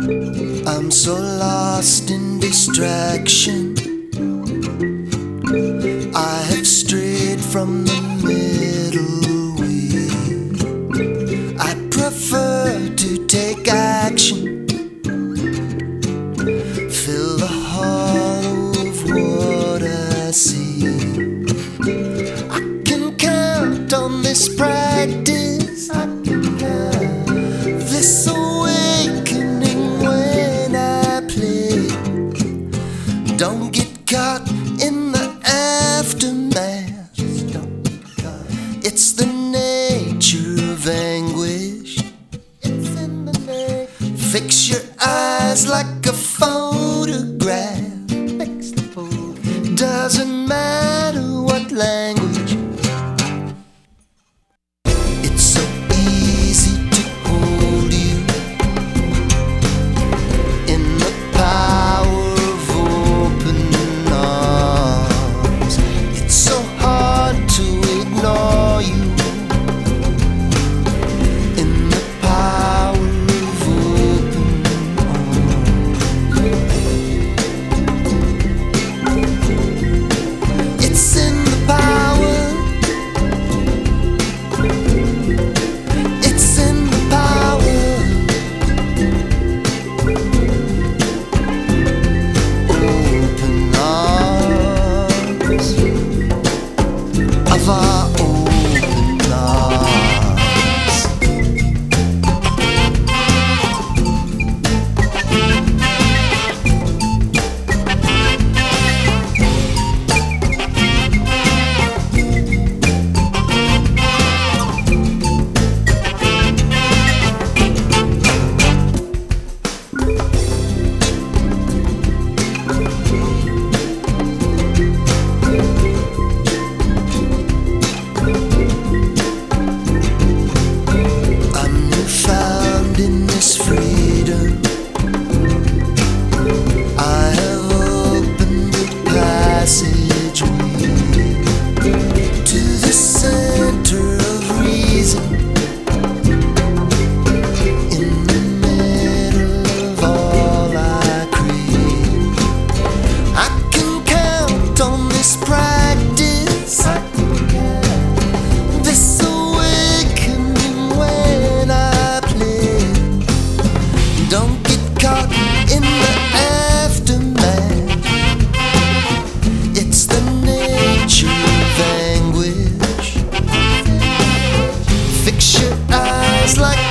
I'm so lost in distraction. I have strayed from the middle way. I prefer to take action, fill the hollow of what I see. I can count on this practice, I can count this awakening when I play. Don't get caught in the aftermath. It's the nature of anguish. Fix your eyes like a photograph. Doesn't matter what language. It's so easy to hold you in the power of open arms. It's so hard to ignore you in the power of open arms. It's in the power. It's in the power. Open arms of our open arms. I'm newfound in this freedom. I have opened a passageway to the center of reason, in the middle of all I create. I can count on this practice, this awakening when I play. Don't get caught in the aftermath. It's the nature of anguish. Fix your eyes like